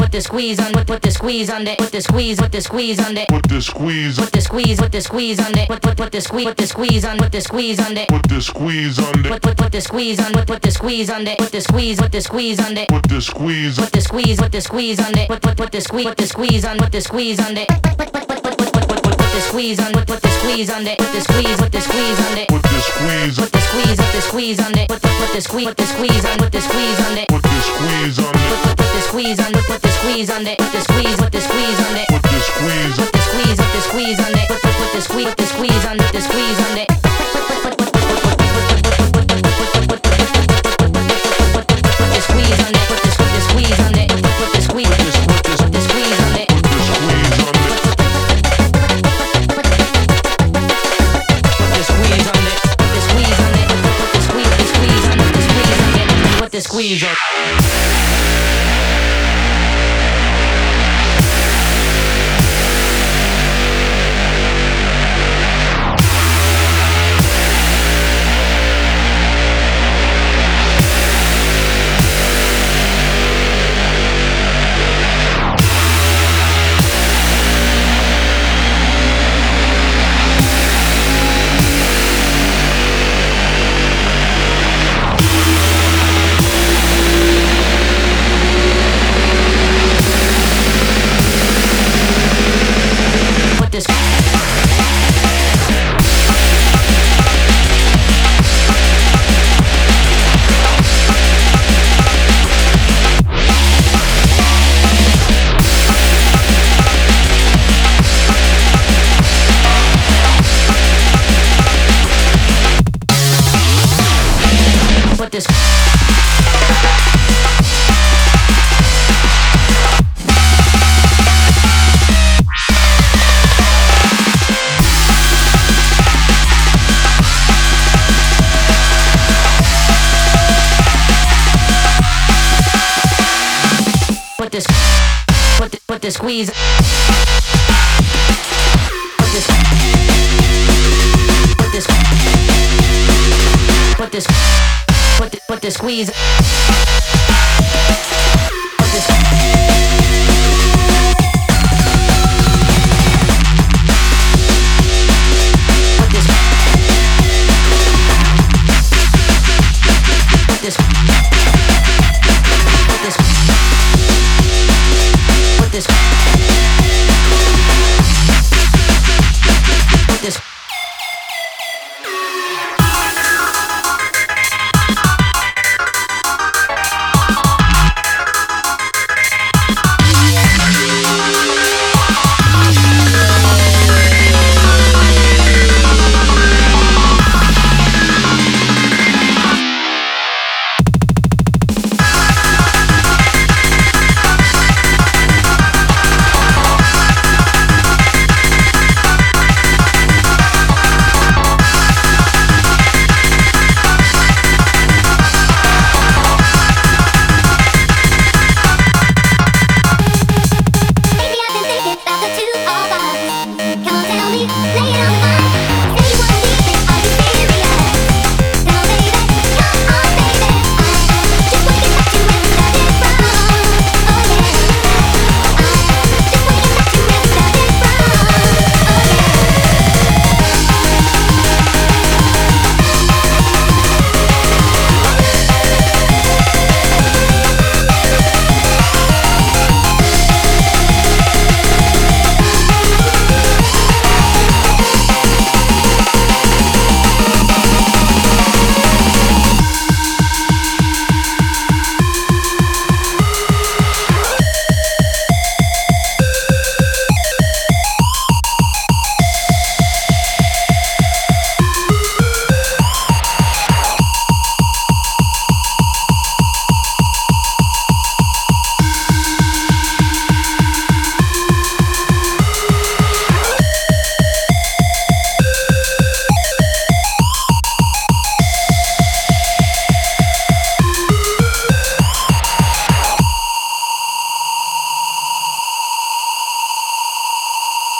put the squeeze on, put the squeeze on it, put the squeeze on it, put the squeeze on it, put the squeeze on, put the squeeze on it, put the squeeze on it, put the squeeze on, put the squeeze on it, put the squeeze on it, put the squeeze on it, put the squeeze on it, put the squeeze on it, put the squeeze on, put the squeeze on it, put the squeeze on, put the squeeze on it, put the squeeze on it, put the squeeze on it, put the squeeze on, put the squeeze on it, put the squeeze on it, put the squeeze on it, put the squeeze on it, put the squeeze on it, put the squeeze on it, put the squeeze on it, put the squeeze on it, put the squeeze on it, put the squeeze on it. Squeeze up. Put the squeeze. Put the squeeze.